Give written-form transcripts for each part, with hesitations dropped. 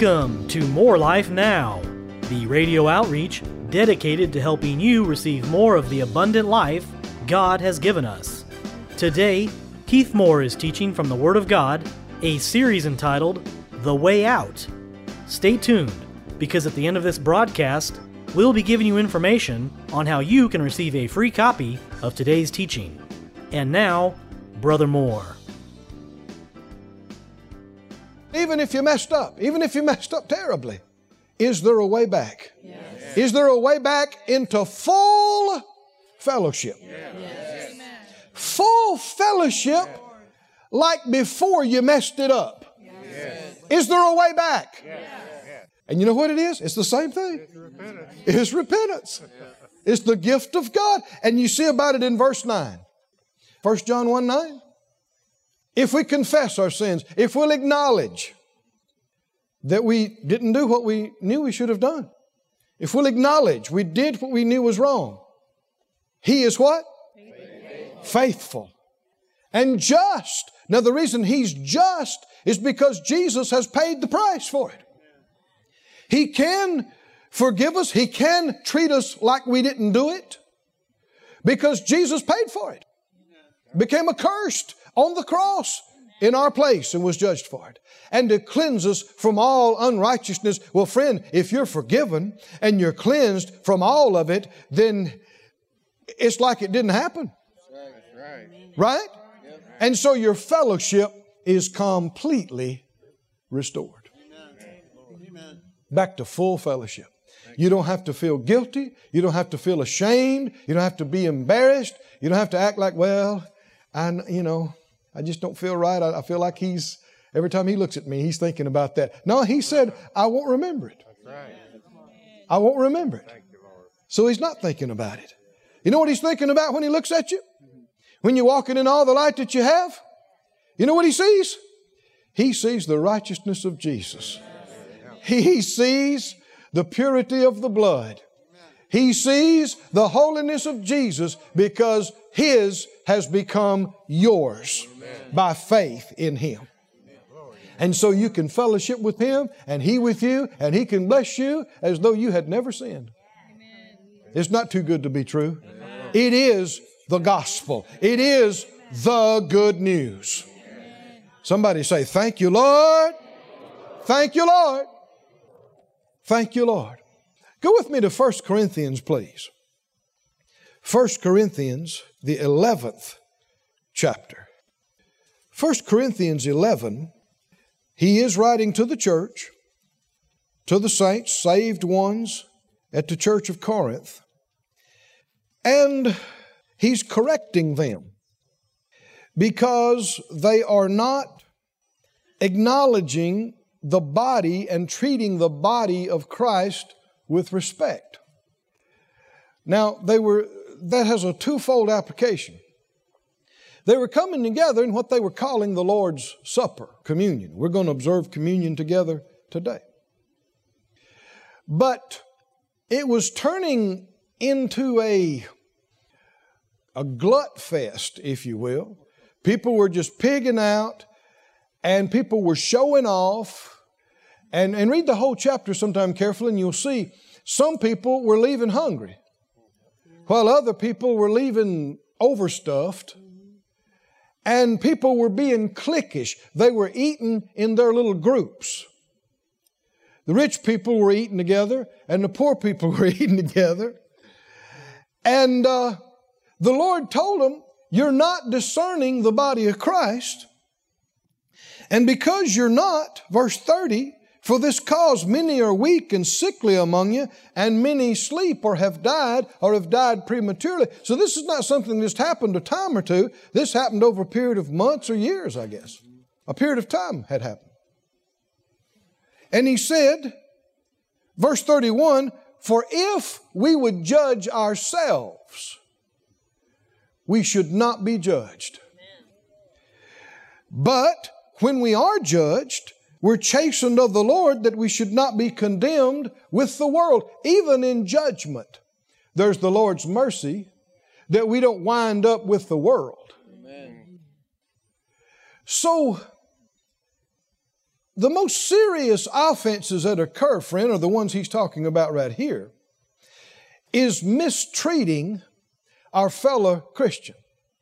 Welcome to More Life Now, the radio outreach dedicated to helping you receive more of the abundant life God has given us. Today, Keith Moore is teaching from the Word of God, a series entitled The Way Out. Stay tuned, because at the end of this broadcast, we'll be giving you information on how you can receive a free copy of today's teaching. And now, Brother Moore. Even if you messed up, even if you messed up terribly, is there a way back? Yes. Is there a way back into full fellowship? Yes. Full fellowship like before you messed it up. Yes. Is there a way back? Yes. And you know what it is? It's the same thing. It's repentance. It's the gift of God. And you see about it in verse 9. 1 John 1:9. If we confess our sins, if we'll acknowledge that we didn't do what we knew we should have done, if we'll acknowledge we did what we knew was wrong, He is what? Faithful and just. Now the reason He's just is because Jesus has paid the price for it. He can forgive us. He can treat us like we didn't do it because Jesus paid for it. Became accursed on the cross in our place and was judged for it. And to cleanse us from all unrighteousness. Well, friend, if you're forgiven and you're cleansed from all of it, then it's like it didn't happen. Right? And so your fellowship is completely restored. Back to full fellowship. You don't have to feel guilty. You don't have to feel ashamed. You don't have to be embarrassed. You don't have to act like, well, I just don't feel right. I feel like every time he looks at me, he's thinking about that. No, he said, I won't remember it. I won't remember it. So he's not thinking about it. You know what he's thinking about when he looks at you? When you're walking in all the light that you have? You know what he sees? He sees the righteousness of Jesus. He sees the purity of the blood. He sees the holiness of Jesus because His has become yours by faith in Him. And so you can fellowship with Him and He with you, and He can bless you as though you had never sinned. It's not too good to be true. It is the gospel. It is the good news. Somebody say, thank you, Lord. Thank you, Lord. Thank you, Lord. Go with me to 1 Corinthians, please. 1 Corinthians, the 11th chapter. 1 Corinthians 11, he is writing to the church, to the saints, saved ones at the church of Corinth. And he's correcting them because they are not acknowledging the body and treating the body of Christ with respect. Now, that has a twofold application. They were coming together in what they were calling the Lord's Supper, communion. We're going to observe communion together today. But it was turning into a glut fest, if you will. People were just pigging out, and people were showing off. And read the whole chapter sometime carefully, and you'll see some people were leaving hungry, while other people were leaving overstuffed, and people were being cliquish. They were eating in their little groups. The rich people were eating together, and the poor people were eating together. And the Lord told them, you're not discerning the body of Christ. And because you're not, verse 30, for this cause many are weak and sickly among you, and many sleep or have died prematurely. So this is not something that just happened a time or two. This happened over a period of months or years, I guess. A period of time had happened. And he said, verse 31, for if we would judge ourselves, we should not be judged. But when we are judged, we're chastened of the Lord that we should not be condemned with the world. Even in judgment, there's the Lord's mercy that we don't wind up with the world. Amen. So the most serious offenses that occur, friend, are the ones he's talking about right here, is mistreating our fellow Christian.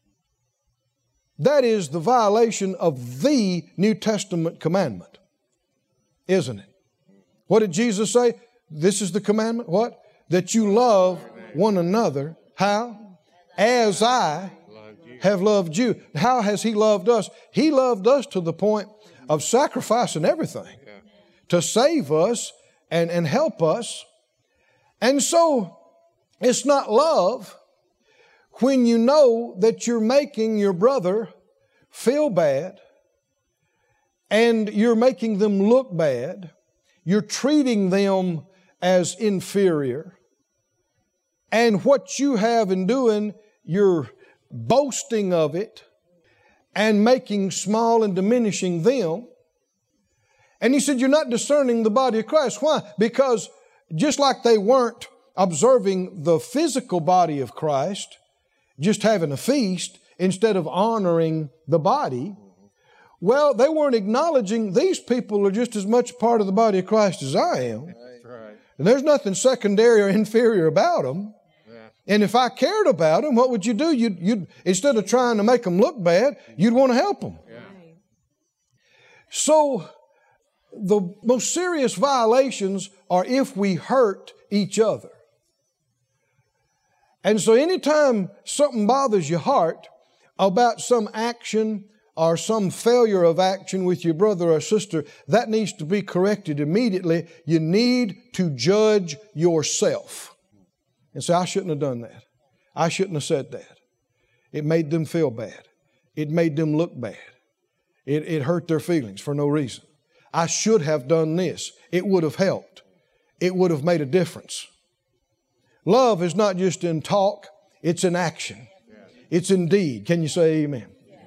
That is the violation of the New Testament commandment, isn't it? What did Jesus say? This is the commandment. What? That you love one another. How? As I have loved you. How has He loved us? He loved us to the point of sacrificing everything to save us and help us. And so it's not love when you know that you're making your brother feel bad and you're making them look bad. You're treating them as inferior. And what you have in doing, you're boasting of it and making small and diminishing them. And he said, you're not discerning the body of Christ. Why? Because just like they weren't observing the physical body of Christ, just having a feast instead of honoring the body, well, they weren't acknowledging these people are just as much part of the body of Christ as I am. Right. And there's nothing secondary or inferior about them. And if I cared about them, what would you do? You'd instead of trying to make them look bad, you'd want to help them. Yeah. So the most serious violations are if we hurt each other. And so anytime something bothers your heart about some action or some failure of action with your brother or sister, that needs to be corrected immediately. You need to judge yourself. And say, I shouldn't have done that. I shouldn't have said that. It made them feel bad. It made them look bad. It hurt their feelings for no reason. I should have done this. It would have helped. It would have made a difference. Love is not just in talk, it's in action. It's in deed. Can you say amen?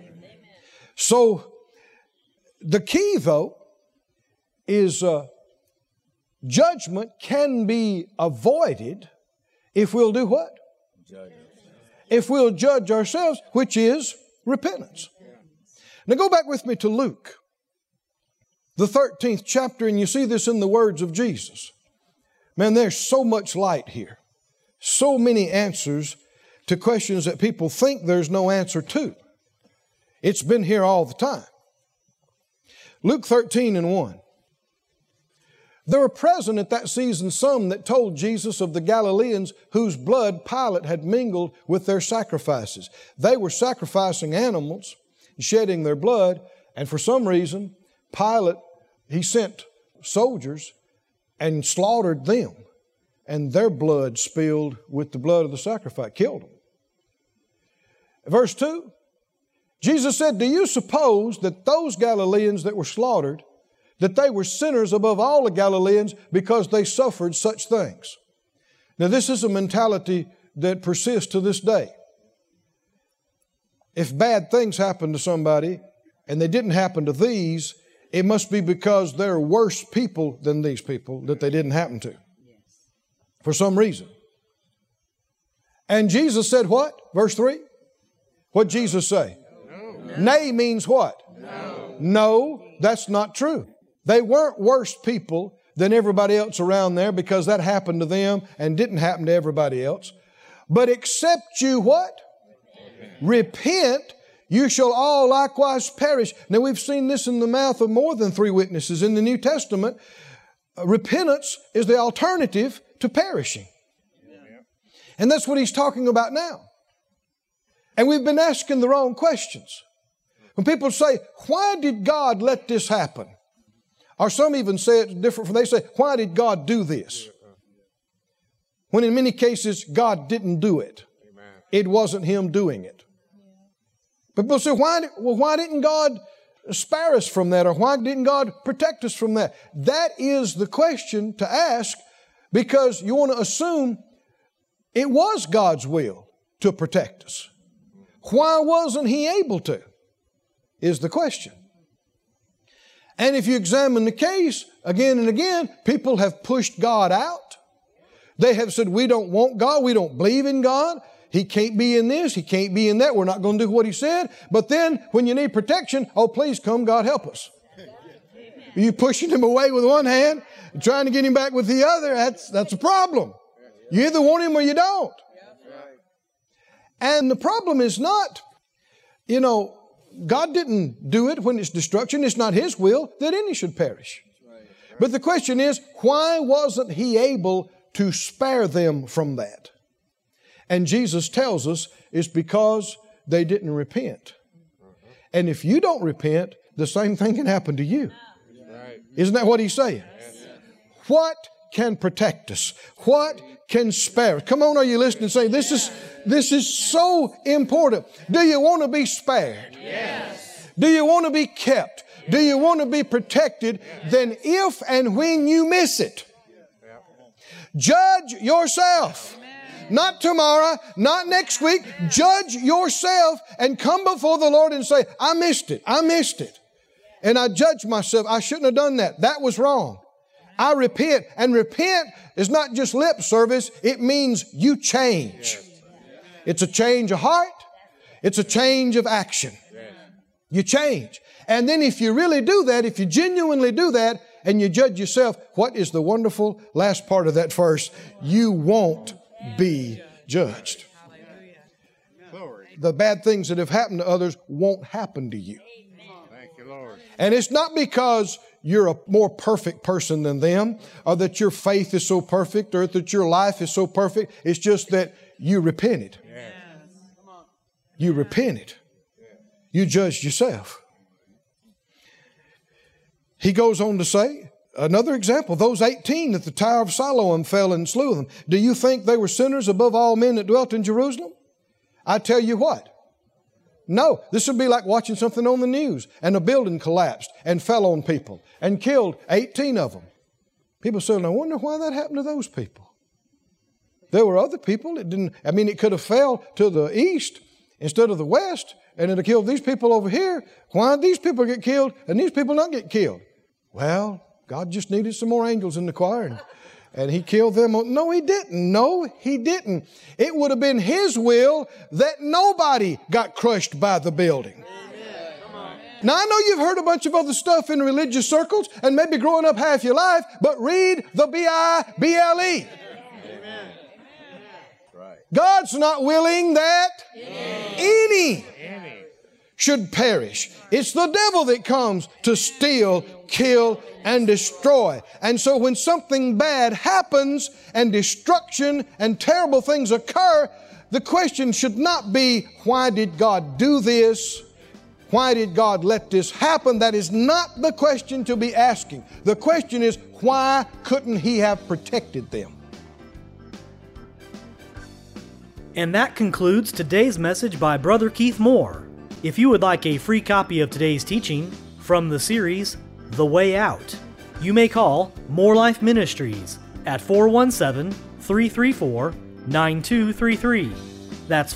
So the key, though, is judgment can be avoided if we'll do what? If we'll judge ourselves, which is repentance. Now go back with me to Luke, the 13th chapter, and you see this in the words of Jesus. Man, there's so much light here. So many answers to questions that people think there's no answer to. It's been here all the time. Luke 13:1. There were present at that season some that told Jesus of the Galileans whose blood Pilate had mingled with their sacrifices. They were sacrificing animals, shedding their blood, and for some reason, Pilate, he sent soldiers and slaughtered them, and their blood spilled with the blood of the sacrifice, killed them. Verse 2, Jesus said, do you suppose that those Galileans that were slaughtered, that they were sinners above all the Galileans because they suffered such things? Now this is a mentality that persists to this day. If bad things happen to somebody and they didn't happen to these, it must be because they're worse people than these people that they didn't happen to. For some reason. And Jesus said what? Verse 3? What did Jesus say? No. Nay means what? No. No, that's not true. They weren't worse people than everybody else around there because that happened to them and didn't happen to everybody else. But except you what? Repent, you shall all likewise perish. Now we've seen this in the mouth of more than 3 witnesses in the New Testament. Repentance is the alternative to perishing. And that's what he's talking about now. And we've been asking the wrong questions. When people say, why did God let this happen? Or some even say it different. They say, why did God do this? When in many cases, God didn't do it. It wasn't Him doing it. But people say, why didn't God spare us from that? Or why didn't God protect us from that? That is the question to ask, because you want to assume it was God's will to protect us. Why wasn't He able to? Is the question. And if you examine the case again and again, people have pushed God out. They have said, we don't want God. We don't believe in God. He can't be in this. He can't be in that. We're not going to do what He said. But then when you need protection, oh, please come, God, help us. You pushing him away with one hand and trying to get him back with the other. That's a problem. You either want him or you don't. And the problem is not, God didn't do it when it's destruction. It's not His will that any should perish. But the question is, why wasn't He able to spare them from that? And Jesus tells us it's because they didn't repent. And if you don't repent, the same thing can happen to you. Isn't that what He's saying? What can protect us? What can spare us? Come on, are you listening? Say, this is so important. Do you want to be spared? Yes. Do you want to be kept? Do you want to be protected? Then if and when you miss it, judge yourself. Not tomorrow, not next week. Judge yourself and come before the Lord and say, I missed it. I missed it. And I judge myself. I shouldn't have done that. That was wrong. I repent. And repent is not just lip service. It means you change. It's a change of heart. It's a change of action. You change. And then if you really do that, if you genuinely do that, and you judge yourself, what is the wonderful last part of that verse? You won't be judged. The bad things that have happened to others won't happen to you. Thank you, Lord. And it's not because you're a more perfect person than them, or that your faith is so perfect, or that your life is so perfect. It's just that you repented. You repented. You judged yourself. He goes on to say, another example, those 18 at the Tower of Siloam fell and slew them. Do you think they were sinners above all men that dwelt in Jerusalem? I tell you what. No, this would be like watching something on the news and a building collapsed and fell on people and killed 18 of them. People say, I wonder why that happened to those people. There were other people that didn't, it could have fell to the east instead of the west, and it would have killed these people over here. Why did these people get killed and these people not get killed? Well, God just needed some more angels in the choir, and He killed them. No, He didn't. No, He didn't. It would have been His will that nobody got crushed by the building. Now, I know you've heard a bunch of other stuff in religious circles and maybe growing up half your life, but read the Bible. God's not willing that any should perish. It's the devil that comes to steal, kill, and destroy. And so when something bad happens and destruction and terrible things occur, the question should not be, why did God do this? Why did God let this happen? That is not the question to be asking. The question is, why couldn't He have protected them? And that concludes today's message by Brother Keith Moore. If you would like a free copy of today's teaching from the series, The Way Out, you may call More Life Ministries at 417-334-9233. That's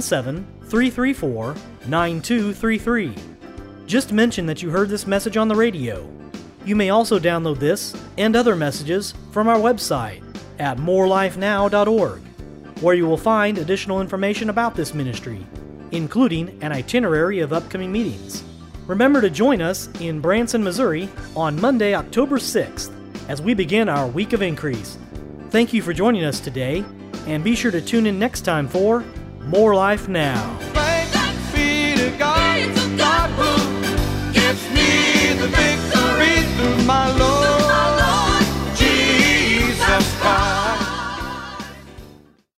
417-334-9233. Just mention that you heard this message on the radio. You may also download this and other messages from our website at morelifenow.org, where you will find additional information about this ministry, including an itinerary of upcoming meetings. Remember to join us in Branson, Missouri on Monday, October 6th, as we begin our Week of Increase. Thank you for joining us today, and be sure to tune in next time for More Life Now. Thanks be to God, God who gives me